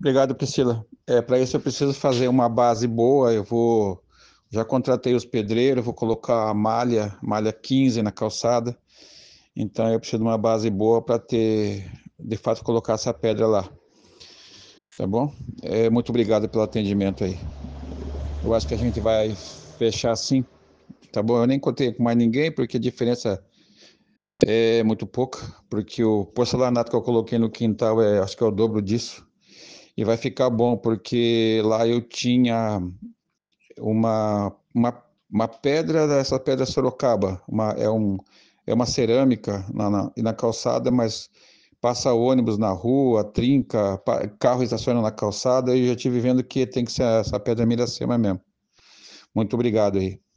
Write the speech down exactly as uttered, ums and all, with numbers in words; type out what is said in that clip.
Obrigado, Priscila. É, para isso eu preciso fazer uma base boa. Eu vou, já contratei os pedreiros, vou colocar a malha, malha quinze na calçada. Então eu preciso de uma base boa para ter, de fato, colocar essa pedra lá. Tá bom? É, muito obrigado pelo atendimento aí. Eu acho que a gente vai fechar assim, tá bom? Eu nem contei com mais ninguém porque a diferença é muito pouca, porque o porcelanato que eu coloquei no quintal é, acho que é o dobro disso. E vai ficar bom porque lá eu tinha uma, uma, uma pedra, essa pedra Sorocaba, uma, é, um, é uma cerâmica na, na, na calçada, mas passa ônibus na rua, trinca, pa- carro estaciona na calçada, e eu já estive vendo que tem que ser essa pedra Miracema mesmo. Muito obrigado aí.